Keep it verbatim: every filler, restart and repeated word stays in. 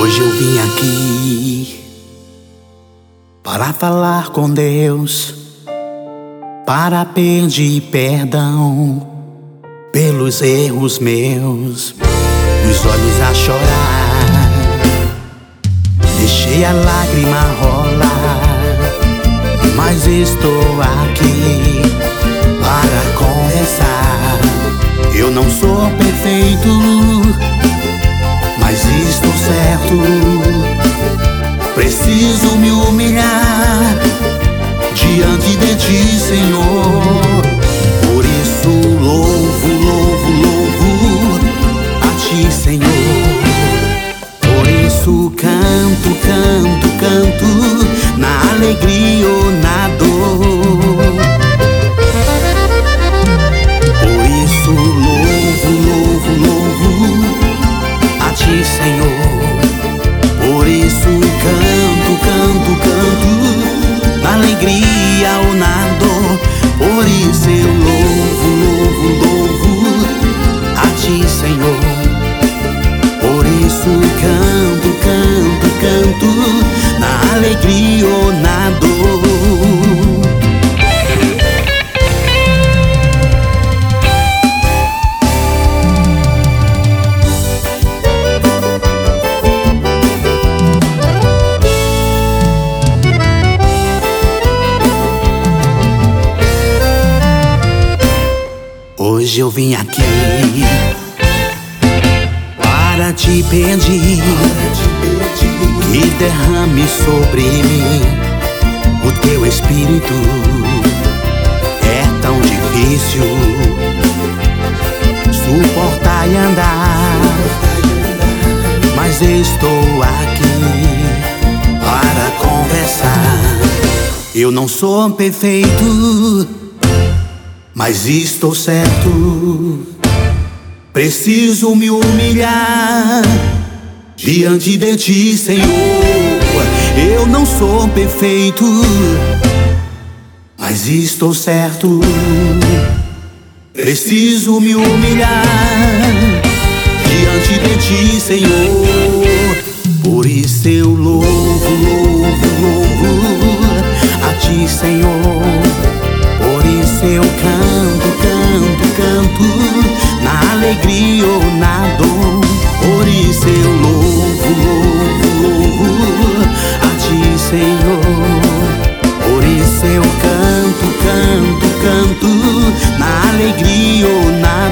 Hoje eu vim aqui para falar com Deus, para pedir perdão pelos erros meus, os olhos a chorar, deixei a lágrima rolar, mas estou aqui para conversar. Eu não sou perfeito, mas estou certo. Preciso me humilhar diante de ti, Senhor. Por isso louvo, louvo, louvo a ti, Senhor. Por isso canto, canto, canto, na alegria ou na dor. Por isso louvo, louvo, louvo a ti, Senhor. Por isso canto, canto, canto, na alegria ou na dor. Por isso eu louvo, louvo, louvo a ti, Senhor. Por isso canto, canto, canto, na alegria ou na dor. Hoje eu vim aqui para te pedir que derrame sobre mim o teu espírito. É tão difícil suportar e andar, mas estou aqui para conversar. Eu não sou perfeito, mas estou certo. Preciso me humilhar diante de ti, Senhor. Eu não sou perfeito, mas estou certo. Preciso me humilhar diante de ti, Senhor. Por isso eu louvo, louvo, louvo a ti, Senhor. Por isso eu canto, canto, canto, na alegria ou na dor. Por isso eu louvo, louvo, louvo a ti, Senhor. Por isso eu canto, canto, canto, na alegria ou na